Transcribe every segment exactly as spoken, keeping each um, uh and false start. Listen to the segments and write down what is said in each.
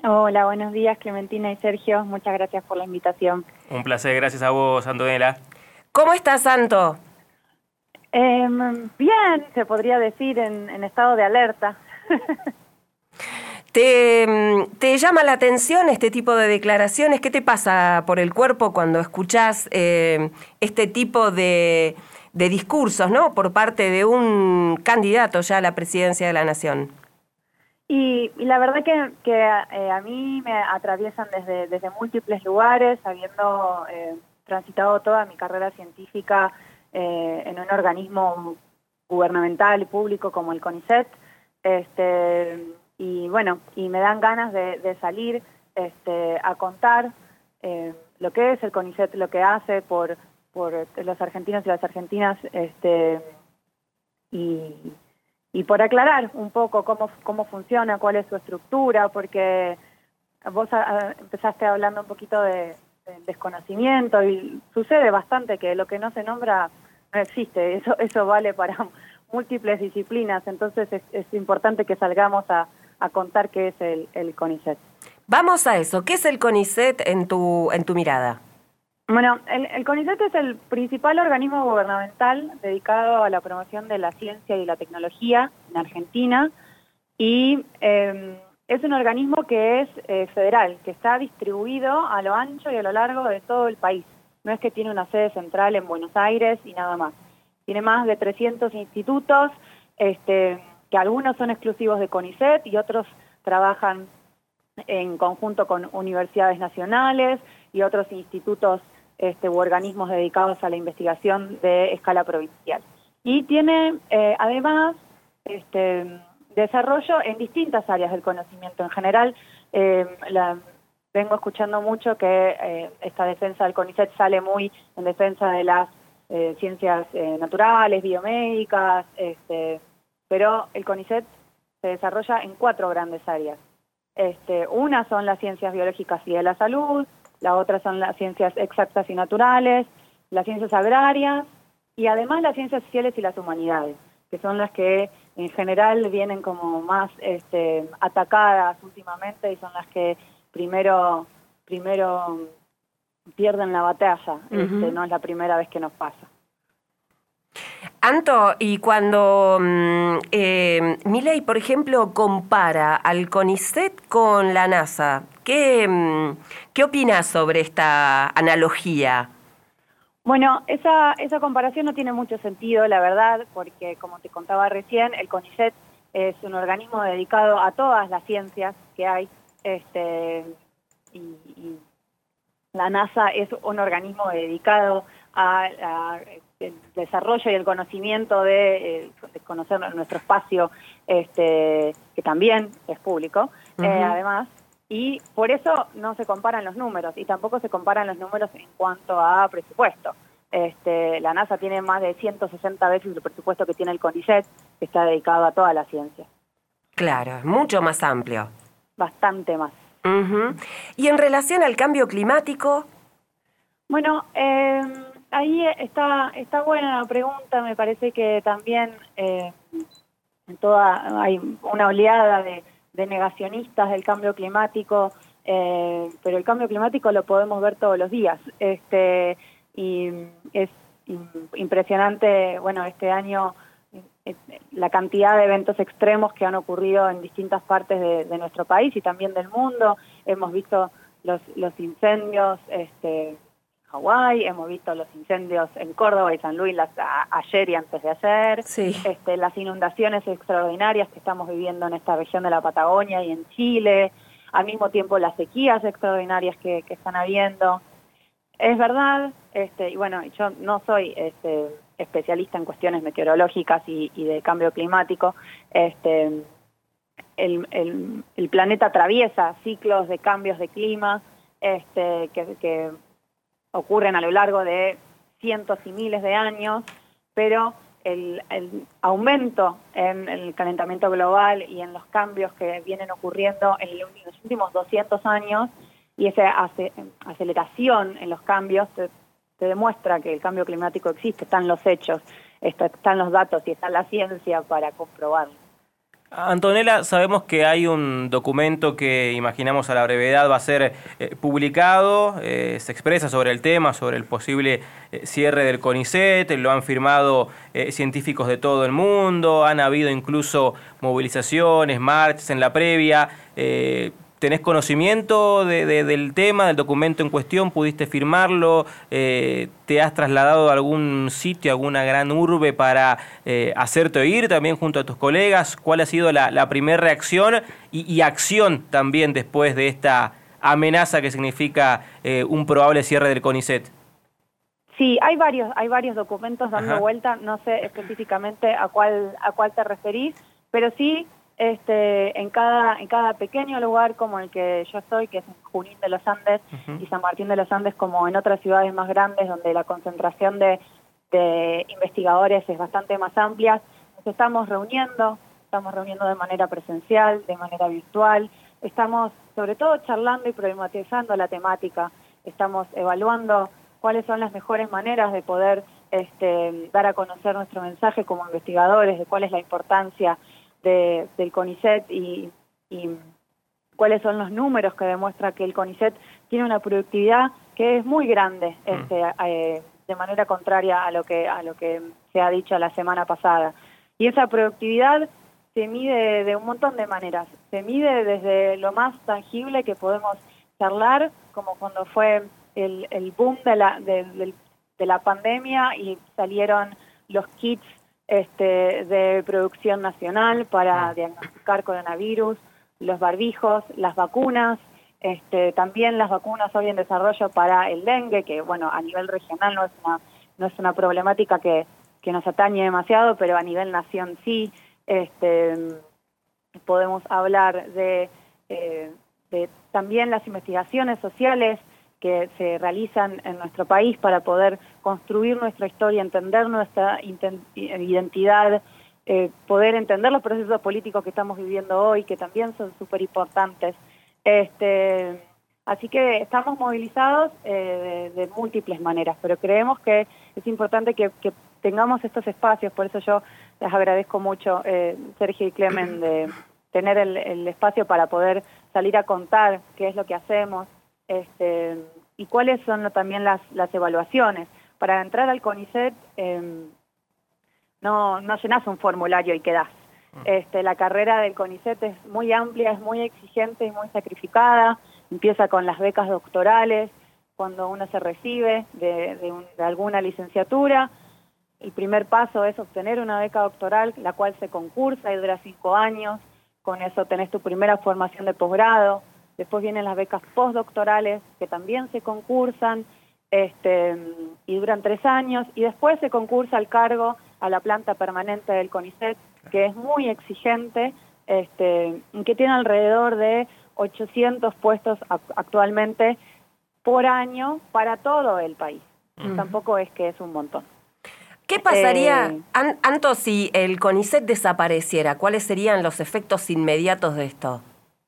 Hola, buenos días Clementina y Sergio, muchas gracias por la invitación. Un placer, gracias a vos, Antonella. ¿Cómo estás, Santo? Eh, bien, se podría decir en, en estado de alerta. ¿Te, ¿Te llama la atención este tipo de declaraciones? ¿Qué te pasa por el cuerpo cuando escuchás eh, este tipo de, de discursos, ¿no? Por parte de un candidato ya a la presidencia de la Nación. Y, y la verdad que, que eh, a mí me atraviesan desde, desde múltiples lugares, habiendo eh, transitado toda mi carrera científica eh, en un organismo gubernamental y público como el CONICET. Este, y bueno, y me dan ganas de, de salir este, a contar eh, lo que es el CONICET, lo que hace por, por los argentinos y las argentinas, este, y... Y por aclarar un poco cómo, cómo funciona, cuál es su estructura, porque vos a, a, empezaste hablando un poquito de, de desconocimiento y sucede bastante que lo que no se nombra no existe. Eso, eso vale para múltiples disciplinas, entonces es, es importante que salgamos a, a contar qué es el, el CONICET. Vamos a eso. ¿Qué es el CONICET en tu, en tu mirada? Bueno, el, el CONICET es el principal organismo gubernamental dedicado a la promoción de la ciencia y la tecnología en Argentina y eh, es un organismo que es eh, federal, que está distribuido a lo ancho y a lo largo de todo el país. No es que tiene una sede central en Buenos Aires y nada más. Tiene más de trescientos institutos, este, que algunos son exclusivos de CONICET y otros trabajan en conjunto con universidades nacionales y otros institutos Este, u organismos dedicados a la investigación de escala provincial. Y tiene eh, además este, desarrollo en distintas áreas del conocimiento. En general, eh, la, vengo escuchando mucho que eh, esta defensa del CONICET sale muy en defensa de las eh, ciencias eh, naturales, biomédicas, este, pero el CONICET se desarrolla en cuatro grandes áreas. Este, una son las ciencias biológicas y de la salud, la otra son las ciencias exactas y naturales, las ciencias agrarias y además las ciencias sociales y las humanidades, que son las que en general vienen como más este, atacadas últimamente y son las que primero, primero pierden la batalla. Uh-huh. este, no es la primera vez que nos pasa. Anto, y cuando eh, Milei, por ejemplo, compara al CONICET con la NASA, ¿qué, qué opinás sobre esta analogía? Bueno, esa, esa comparación no tiene mucho sentido, la verdad, porque como te contaba recién, el CONICET es un organismo dedicado a todas las ciencias que hay, este, y, y la NASA es un organismo dedicado a, a el desarrollo y el conocimiento de, de conocer nuestro espacio, este, que también es público, uh-huh. eh, además, y por eso no se comparan los números, y tampoco se comparan los números en cuanto a presupuesto. Este, la NASA tiene más de ciento sesenta veces el presupuesto que tiene el CONICET, que está dedicado a toda la ciencia. Claro, es mucho más amplio. Bastante más. Uh-huh. Y en relación al cambio climático... Bueno, eh, ahí está, está buena la pregunta, me parece que también eh, en toda, hay una oleada de, de negacionistas del cambio climático, eh, pero el cambio climático lo podemos ver todos los días, este, y es impresionante, bueno, este año la cantidad de eventos extremos que han ocurrido en distintas partes de, de nuestro país y también del mundo. Hemos visto los, los incendios, este, Hawái, hemos visto los incendios en Córdoba y San Luis las, a, ayer y antes de ayer, sí. este, las inundaciones extraordinarias que estamos viviendo en esta región de la Patagonia y en Chile, al mismo tiempo las sequías extraordinarias que, que están habiendo. Es verdad, este, y bueno, yo no soy este, especialista en cuestiones meteorológicas y, y de cambio climático, este, el, el, el planeta atraviesa ciclos de cambios de clima este, que, que ocurren a lo largo de cientos y miles de años, pero el, el aumento en el calentamiento global y en los cambios que vienen ocurriendo en los últimos doscientos años y esa aceleración en los cambios te, te demuestra que el cambio climático existe, están los hechos, están los datos y está la ciencia para comprobarlo. Antonella, sabemos que hay un documento que imaginamos a la brevedad va a ser eh, publicado, eh, se expresa sobre el tema, sobre el posible eh, cierre del CONICET, lo han firmado eh, científicos de todo el mundo, han habido incluso movilizaciones, marchas en la previa. Eh, ¿Tenés conocimiento de, de, del tema, del documento en cuestión? ¿Pudiste firmarlo? Eh, ¿Te has trasladado a algún sitio, a alguna gran urbe para eh, hacerte oír también junto a tus colegas? ¿Cuál ha sido la, la primera reacción y, y acción también después de esta amenaza que significa eh, un probable cierre del CONICET? Sí, hay varios, hay varios documentos dando Ajá. vuelta, no sé específicamente a cuál, a cuál te referís, pero sí este, en cada, en cada pequeño lugar como el que yo estoy, que es en Junín de los Andes, uh-huh, y San Martín de los Andes, como en otras ciudades más grandes donde la concentración de, de investigadores es bastante más amplia, nos estamos reuniendo, estamos reuniendo de manera presencial, de manera virtual, estamos sobre todo charlando y problematizando la temática, estamos evaluando cuáles son las mejores maneras de poder este, dar a conocer nuestro mensaje como investigadores, de cuál es la importancia de, del CONICET y, y cuáles son los números que demuestran que el CONICET tiene una productividad que es muy grande, este, eh, de manera contraria a lo que a lo que se ha dicho la semana pasada. Y esa productividad se mide de un montón de maneras. Se mide desde lo más tangible que podemos charlar, como cuando fue el, el boom de la, de, de, de la pandemia y salieron los kits este, de producción nacional para diagnosticar coronavirus, los barbijos, las vacunas, este, también las vacunas hoy en desarrollo para el dengue, que bueno, a nivel regional no es una, no es una problemática que, que nos atañe demasiado, pero a nivel nación sí. Este, podemos hablar de, eh, de también las investigaciones sociales que se realizan en nuestro país para poder construir nuestra historia, entender nuestra identidad, eh, poder entender los procesos políticos que estamos viviendo hoy, que también son súper importantes. Este, así que estamos movilizados eh, de, de múltiples maneras, pero creemos que es importante que, que tengamos estos espacios, por eso yo les agradezco mucho, eh, Sergio y Clemen, de tener el, el espacio para poder salir a contar qué es lo que hacemos, este, y cuáles son lo, también las, las evaluaciones. Para entrar al CONICET eh, no, no llenás un formulario y quedás. Este, la carrera del CONICET es muy amplia, es muy exigente y muy sacrificada. Empieza con las becas doctorales, cuando uno se recibe de, de, un, de alguna licenciatura. El primer paso es obtener una beca doctoral, la cual se concursa y dura cinco años. Con eso tenés tu primera formación de posgrado. Después vienen las becas postdoctorales, que también se concursan este, y duran tres años. Y después se concursa el cargo a la planta permanente del CONICET, que es muy exigente, este, que tiene alrededor de ochocientos puestos actualmente por año para todo el país. Uh-huh. Tampoco es que es un montón. ¿Qué pasaría, eh, Anto, si el CONICET desapareciera? ¿Cuáles serían los efectos inmediatos de esto?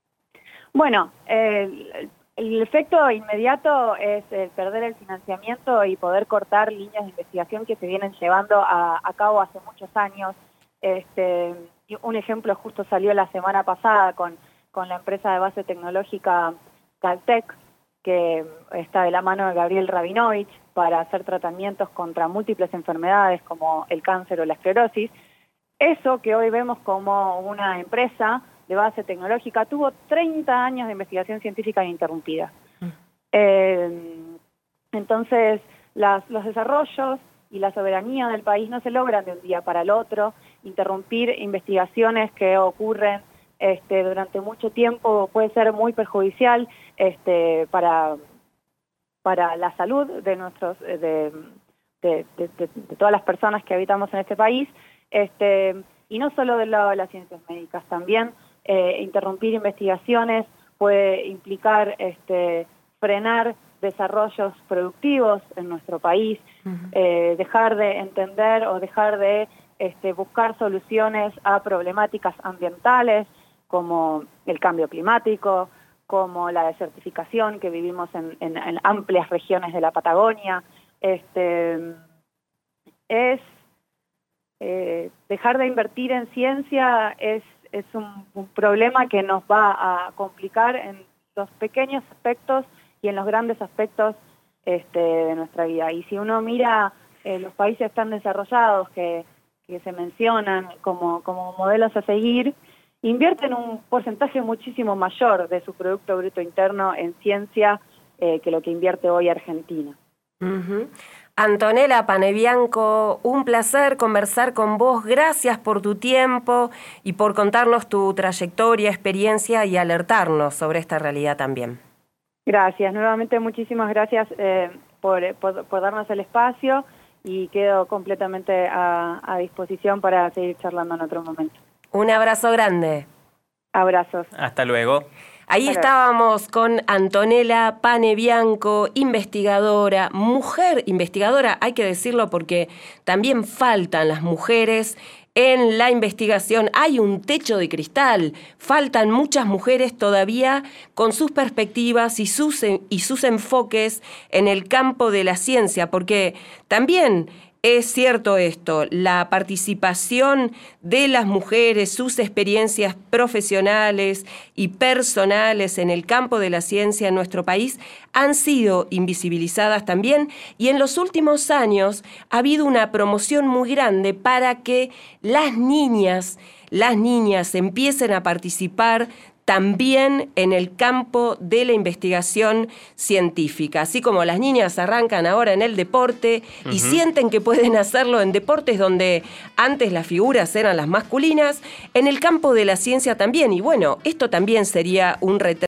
Bueno, eh, el efecto inmediato es eh, perder el financiamiento y poder cortar líneas de investigación que se vienen llevando a, a cabo hace muchos años. Este, un ejemplo justo salió la semana pasada con, con la empresa de base tecnológica Caltech, que está de la mano de Gabriel Rabinovich para hacer tratamientos contra múltiples enfermedades como el cáncer o la esclerosis. Eso que hoy vemos como una empresa de base tecnológica tuvo treinta años de investigación científica ininterrumpida. Mm. Eh, entonces, las, los desarrollos y la soberanía del país no se logran de un día para el otro. Interrumpir investigaciones que ocurren este, durante mucho tiempo puede ser muy perjudicial este, para, para la salud de, nuestros, de, de, de, de, de todas las personas que habitamos en este país, este, y no solo del lado de las ciencias médicas, también eh, interrumpir investigaciones puede implicar este, frenar desarrollos productivos en nuestro país, uh-huh. eh, dejar de entender o dejar de este, buscar soluciones a problemáticas ambientales como el cambio climático, como la desertificación que vivimos en, en, en amplias regiones de la Patagonia. Este, es eh, dejar de invertir en ciencia es es un, un problema que nos va a complicar en los pequeños aspectos y en los grandes aspectos este, de nuestra vida. Y si uno mira eh, los países tan desarrollados que, que se mencionan como, como modelos a seguir, invierten un porcentaje muchísimo mayor de su Producto Bruto Interno en ciencia eh, que lo que invierte hoy Argentina. Uh-huh. Antonella Panebianco, un placer conversar con vos. Gracias por tu tiempo y por contarnos tu trayectoria, experiencia y alertarnos sobre esta realidad también. Gracias. Nuevamente muchísimas gracias eh, por, por, por darnos el espacio y quedo completamente a, a disposición para seguir charlando en otro momento. Un abrazo grande. Abrazos. Hasta luego. Ahí estábamos con Antonella Panebianco, investigadora, mujer investigadora, hay que decirlo porque también faltan las mujeres en la investigación. Hay un techo de cristal, faltan muchas mujeres todavía con sus perspectivas y sus, y sus enfoques en el campo de la ciencia, porque también es cierto esto, la participación de las mujeres, sus experiencias profesionales y personales en el campo de la ciencia en nuestro país han sido invisibilizadas también, y en los últimos años ha habido una promoción muy grande para que las niñas, las niñas empiecen a participar también en el campo de la investigación científica. Así como las niñas arrancan ahora en el deporte y uh-huh. sienten que pueden hacerlo en deportes donde antes las figuras eran las masculinas, en el campo de la ciencia también. Y bueno, esto también sería un retraso